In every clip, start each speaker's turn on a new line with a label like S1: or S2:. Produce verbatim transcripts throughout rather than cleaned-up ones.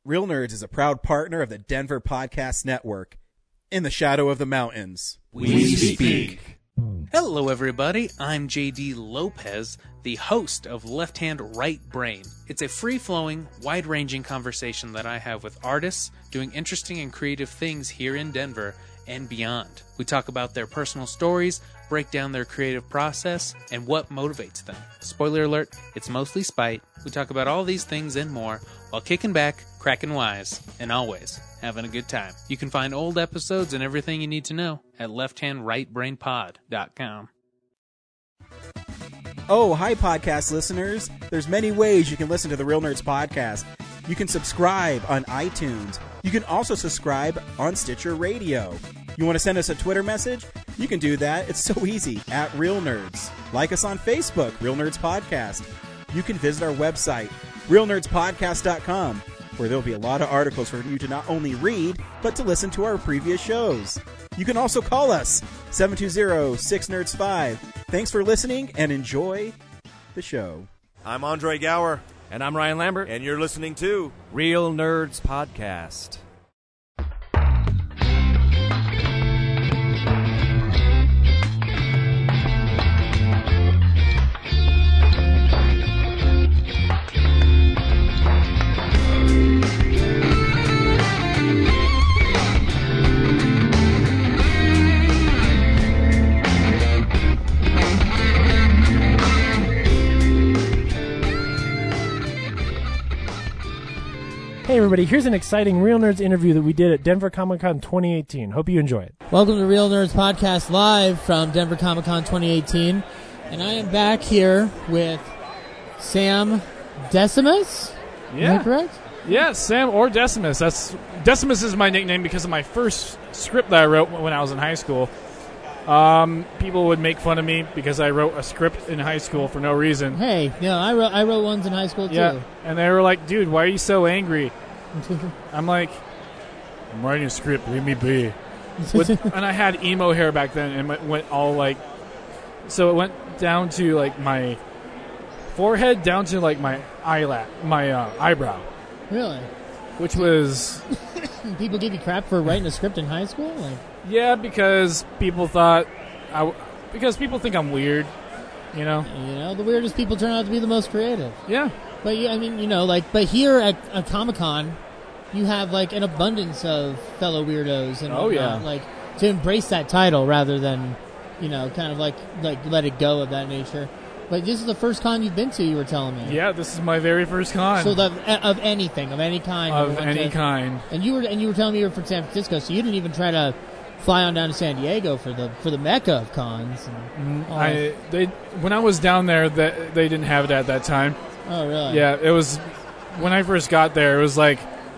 S1: Real Nerds is a proud partner of the Denver Podcast Network. In the shadow of the mountains,
S2: we speak.
S3: Hello, everybody. I'm J D Lopez, the host of Left Hand Right Brain. It's a free-flowing, wide-ranging conversation that I have with artists doing interesting and creative things here in Denver and beyond. We talk about their personal stories, break down their creative process, and what motivates them. Spoiler alert, it's mostly spite. We talk about all these things and more while kicking back, cracking wise, and always having a good time. You can find old episodes and everything you need to know at left hand right brain pod dot com.
S1: Oh, hi, podcast listeners. There's many ways you can listen to the Real Nerds podcast. You can subscribe on iTunes. You can also subscribe on Stitcher Radio. You want to send us a Twitter message? You can do that. It's so easy, at Real Nerds. Like us on Facebook, Real Nerds Podcast. You can visit our website, real nerds podcast dot com, where there'll be a lot of articles for you to not only read, but to listen to our previous shows. You can also call us, seven two zero, six nerds five. Thanks for listening, and enjoy the show.
S4: I'm Andre Gower.
S2: And I'm Ryan Lambert.
S4: And you're listening to
S2: Real Nerds Podcast.
S5: Hey everybody, here's an exciting Real Nerds interview that we did at Denver Comic Con twenty eighteen. Hope you enjoy it.
S6: Welcome to Real Nerds Podcast live from Denver Comic Con twenty eighteen. And I am back here with Sam Decimus.
S7: Yeah.
S6: Am I correct?
S7: Yeah, Sam or Decimus. That's Decimus is my nickname because of my first script that I wrote when I was in high school. Um, people would make fun of me because I wrote a script in high school for no reason.
S6: Hey, no, I wrote I wrote ones in high school too.
S7: Yeah, and they were like, "Dude, why are you so angry?" I'm like, "I'm writing a script. Leave me be." With, and I had emo hair back then, and it went all like, so it went down to like my forehead, down to like my eyelash, my uh, eyebrow.
S6: Really?
S7: Which was
S6: people give you crap for writing a script in high school, like.
S7: Yeah, because people thought, I w- because people think I'm weird, you know.
S6: You know, the weirdest people turn out to be the most creative.
S7: Yeah.
S6: But yeah, I mean, you know, like, but here at, at Comic-Con, you have like an abundance of fellow weirdos and
S7: oh
S6: whatnot,
S7: yeah,
S6: like to embrace that title rather than, you know, kind of like like let it go of that nature. But this is the first con you've been to, you were telling me.
S7: Yeah, this is my very first con.
S6: So the, of anything, of any kind.
S7: Of any to, kind.
S6: And you were and you were telling me you were from San Francisco, so you didn't even try to fly on down to San Diego for the for the mecca of cons. And
S7: mm, I they when I was down there, that they didn't have it at that time.
S6: Oh really?
S7: Yeah, it was when I first got there. It was like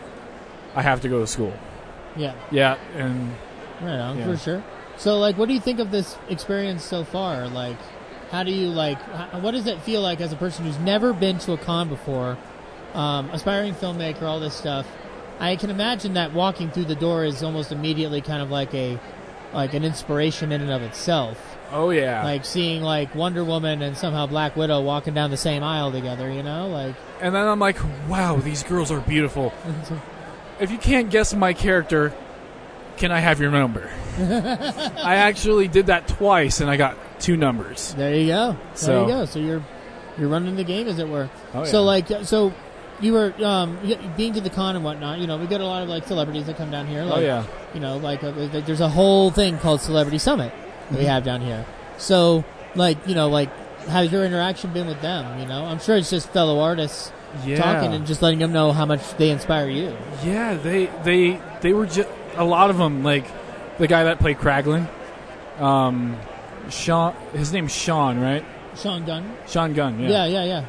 S7: I have to go to school.
S6: Yeah.
S7: Yeah, and
S6: right on
S7: yeah.
S6: for sure. So like, what do you think of this experience so far? Like, how do you like? How, what does it feel like as a person who's never been to a con before, um, aspiring filmmaker, all this stuff? I can imagine that walking through the door is almost immediately kind of like a, like an inspiration in and of itself.
S7: Oh yeah.
S6: Like seeing like Wonder Woman and somehow Black Widow walking down the same aisle together, you know, like.
S7: And then I'm like, wow, these girls are beautiful. If you can't guess my character, can I have your number? I actually did that twice, and I got two numbers.
S6: There you go. There
S7: so.
S6: you go. So you're you're running the game, as it were.
S7: Oh, yeah.
S6: So like so. You were um, being to the con and whatnot. You know, we get a lot of like celebrities that come down here. Like,
S7: oh yeah.
S6: You know, like uh, there's a whole thing called Celebrity Summit that mm-hmm. we have down here. So, like, you know, like, how's your interaction been with them? You know, I'm sure it's just fellow artists
S7: yeah.
S6: talking and just letting them know how much they inspire you.
S7: Yeah, they they they were just a lot of them. Like the guy that played Kraglin, um, Sean. His name's Sean, right?
S6: Sean Gunn.
S7: Sean Gunn. Yeah.
S6: Yeah, yeah, yeah.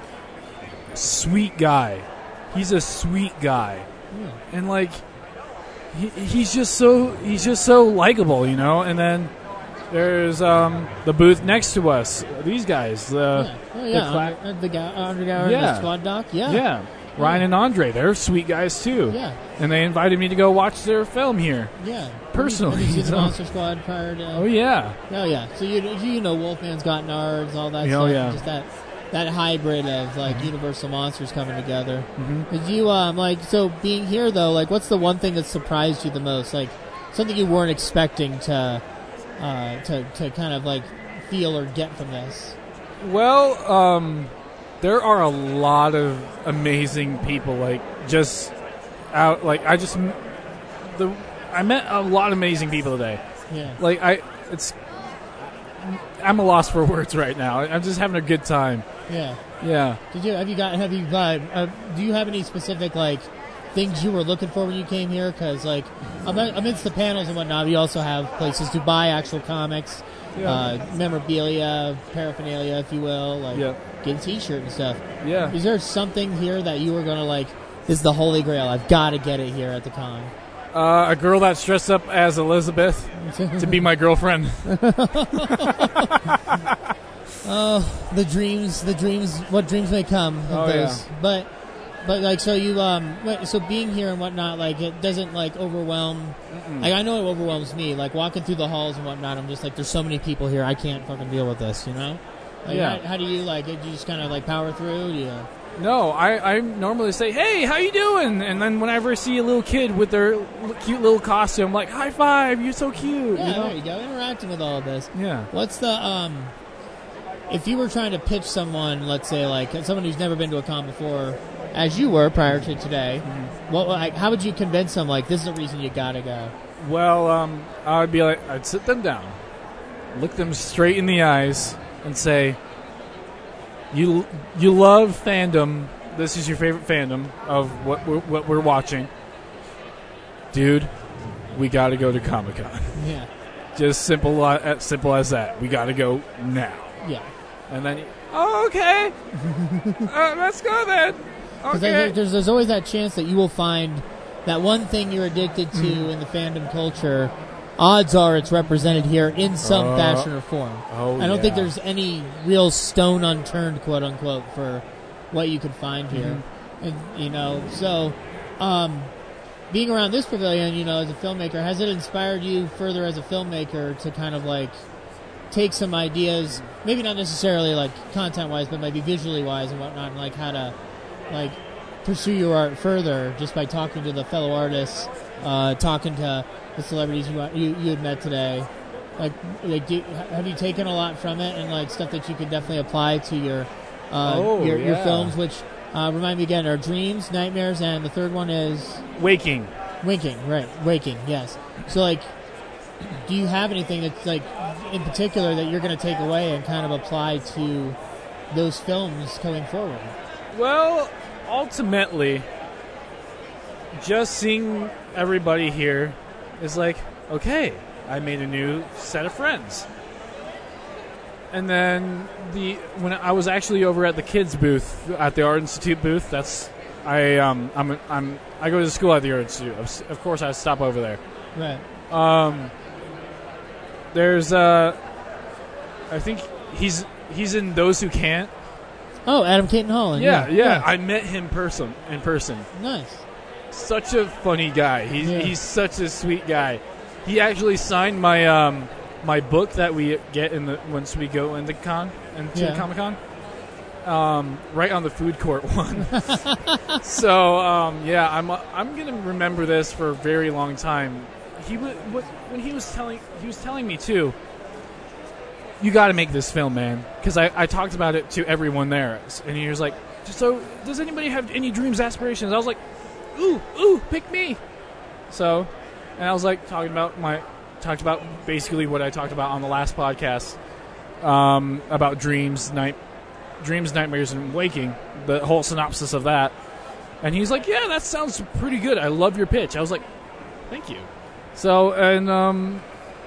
S7: Sweet guy. He's a sweet guy,
S6: yeah.
S7: and like he, he's just so he's just so likable, you know. And then there's um, the booth next to us. These guys, the
S6: yeah, oh, yeah.
S7: the, cla-
S6: Under, the guy, Undergower,
S7: yeah.
S6: the Squad Doc, yeah,
S7: yeah. Ryan and Andre, they're sweet guys too.
S6: Yeah,
S7: and they invited me to go watch their film here.
S6: Yeah,
S7: personally.
S6: Have you seen the Monster Squad prior to?
S7: Oh yeah.
S6: Oh yeah. So you you know Wolfman's Got Nards, all that.
S7: Oh
S6: stuff,
S7: yeah.
S6: Just that. that hybrid of like Universal monsters coming together.
S7: Mhm.
S6: Did you um like so being here though? Like, what's the one thing that surprised you the most? Like something you weren't expecting to uh, to to kind of like feel or get from this.
S7: Well, um, there are a lot of amazing people. Like just out, like I just the I met a lot of amazing people today.
S6: Yeah.
S7: Like I, it's I'm a loss for words right now. I'm just having a good time.
S6: Yeah.
S7: Yeah.
S6: Did you have you got have you uh, uh, do you have any specific like things you were looking for when you came here? Because like am- amidst the panels and whatnot, we also have places to buy actual comics,
S7: Yeah.
S6: uh, memorabilia, paraphernalia, if you will, like
S7: Yeah.
S6: get a T-shirt and stuff.
S7: Yeah.
S6: Is there something here that you were gonna like? This is the holy grail. I've got to get it here at the con.
S7: Uh, a girl that's dressed up as Elizabeth to be my girlfriend.
S6: Oh, the dreams, the dreams, what dreams may come of
S7: Oh,
S6: those.
S7: yeah.
S6: But, but like, so you, um, wait, so being here and whatnot, like, it doesn't like overwhelm. Like, I know it overwhelms me. Like walking through the halls and whatnot, I'm just like, there's so many people here, I can't fucking deal with this. You know? Like,
S7: Yeah.
S6: How, how do you like? Do you just kind of like power through? Do you?
S7: No, I, I normally say, hey, how you doing? And then whenever I see a little kid with their l- cute little costume, I'm like, high five, you're so cute.
S6: Yeah,
S7: you know?
S6: there you go. Interacting with all of this.
S7: Yeah.
S6: What's the um? If you were trying to pitch someone, let's say like someone who's never been to a con before, as you were prior to today,
S7: Mm-hmm.
S6: what like how would you convince them? Like, this is the reason you gotta go.
S7: Well, um, I would be like, I'd sit them down, look them straight in the eyes, and say, "You, you love fandom. This is your favorite fandom of what we're, what we're watching, dude. We got to go to Comic-Con.
S6: Yeah,
S7: Just simple, uh, simple as that. We got to go now."
S6: yeah.
S7: And then, oh, okay, uh, let's go then.
S6: Because
S7: Okay.
S6: there's there's always that chance that you will find that one thing you're addicted to
S7: Mm.
S6: in the fandom culture. Odds are it's represented here in some
S7: Uh,
S6: fashion or form.
S7: oh,
S6: I don't think
S7: yeah.
S6: there's any real stone unturned, quote unquote, for what you could find here.
S7: Mm-hmm.
S6: And you know, so um, being around this pavilion, you know, as a filmmaker, has it inspired you further as a filmmaker to kind of like take some ideas, maybe not necessarily like content wise, but maybe visually wise and whatnot, and like how to like pursue your art further just by talking to the fellow artists, uh, talking to the celebrities you you, you had met today. Like, like do, have you taken a lot from it and like stuff that you could definitely apply to your uh,
S7: Oh,
S6: your, your
S7: yeah.
S6: films? Which uh, remind me again, are Dreams, Nightmares, and the third one is
S7: Waking.
S6: Winking. Right, Waking. Yes. So like, do you have anything that's like in particular that you're going to take away and kind of apply to those films going forward?
S7: Well, ultimately, just seeing everybody here is like, okay, I made a new set of friends. And then the when I was actually over at the kids booth at the Art Institute booth, that's I um I'm I'm I go to school at the Art Institute. Of of course, I stop over there.
S6: Right.
S7: Um, there's uh, I think he's he's in Those Who Can't.
S6: Oh, Adam Caton Holland.
S7: Yeah,
S6: Yeah,
S7: yeah. I met him person in person.
S6: Nice.
S7: Such a funny guy. He's
S6: Yeah.
S7: he's such a sweet guy. He actually signed my um my book that we get in the once we go into con into
S6: Yeah.
S7: Comic Con. Um, right on the food court one. So um, yeah, I'm I'm gonna remember this for a very long time. He w- what when he was telling he was telling me too. You got to make this film, man, because I, I talked about it to everyone there, and he was like, "So, does anybody have any dreams, aspirations?" I was like, "Ooh, ooh, pick me!" So, and I was like talking about my talked about basically what I talked about on the last podcast um, about dreams, night, dreams, nightmares, and waking. The whole synopsis of that, and he's like, "Yeah, that sounds pretty good. I love your pitch." I was like, "Thank you." So, and um,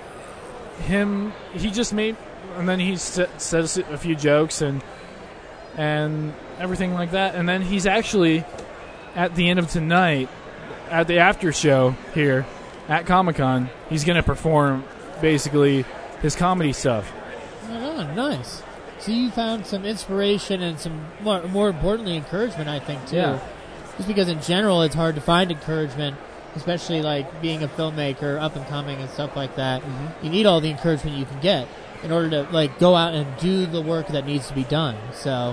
S7: him, he just made. And then he sa- says a few jokes and and everything like that. And then he's actually, at the end of tonight, at the after show here at Comic-Con, he's going to perform basically his comedy stuff.
S6: Right on. Nice. So you found some inspiration and some more, more importantly, encouragement. I think too.
S7: Yeah.
S6: Just because in general it's hard to find encouragement, especially like being a filmmaker, up and coming, and stuff like that.
S7: Mm-hmm.
S6: You need all the encouragement you can get in order to like go out and do the work that needs to be done. So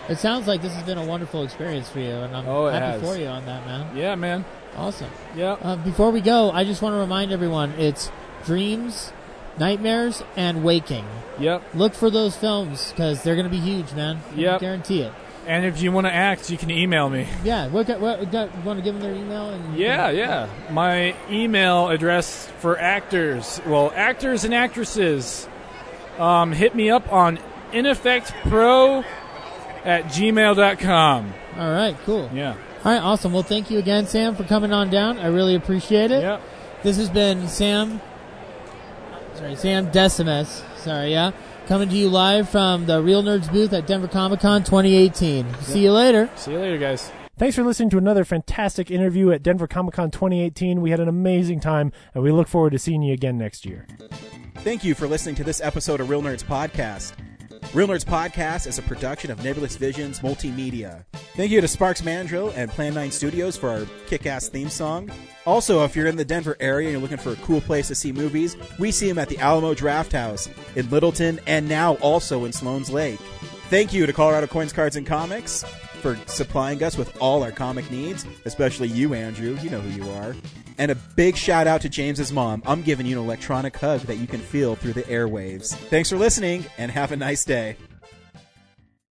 S6: It sounds like this has been a wonderful experience for you, and I'm
S7: Oh, it
S6: happy
S7: has.
S6: for you on that, man.
S7: Yeah, man.
S6: Awesome.
S7: Yeah.
S6: Uh, before we go, I just want to remind everyone, it's Dreams, Nightmares, and Waking.
S7: Yep.
S6: Look for those films, because they're going to be huge, man. I
S7: Yep.
S6: guarantee it.
S7: And if you want to act, you can email me.
S6: Yeah, what, what, what, want to give them their email? And
S7: Yeah, yeah. My email address for actors, well, actors and actresses, um, hit me up on ineffectpro at gmail dot com.
S6: All right, cool.
S7: Yeah.
S6: All right, awesome. Well, thank you again, Sam, for coming on down. I really appreciate it.
S7: Yep.
S6: This has been Sam, sorry, Sam Decimus, sorry, yeah, coming to you live from the Real Nerds booth at Denver Comic Con twenty eighteen. See you later.
S7: See you later, guys.
S5: Thanks for listening to another fantastic interview at Denver Comic Con twenty eighteen. We had an amazing time, and we look forward to seeing you again next year.
S1: Thank you for listening to this episode of Real Nerds Podcast. Real Nerds Podcast is a production of Nebulous Visions Multimedia. Thank you to Sparks Mandrill and Plan nine Studios for our kick-ass theme song. Also, if you're in the Denver area and you're looking for a cool place to see movies, we see them at the Alamo Draft House in Littleton and now also in Sloan's Lake. Thank you to Colorado Coins, Cards, and Comics for supplying us with all our comic needs, especially you, Andrew. You know who you are. And a big shout out to James's mom. I'm giving you an electronic hug that you can feel through the airwaves. Thanks for listening, and have a nice day.